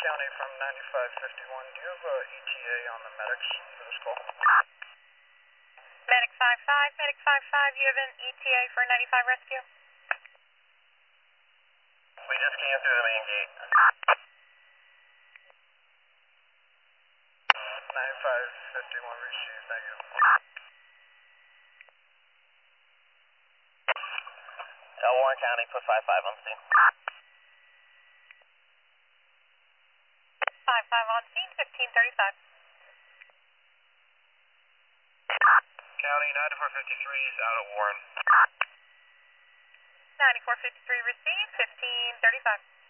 County from 9551. Do you have a ETA on the medics for this call? Medic 55, Medic 55, you have an ETA for 95 rescue? We just came through the main gate. 9551 received, thank you. Tell Warren County, put 55 on scene. 55 on scene, 1535. County, 9453 is out of Warren. 9453 received, 1535.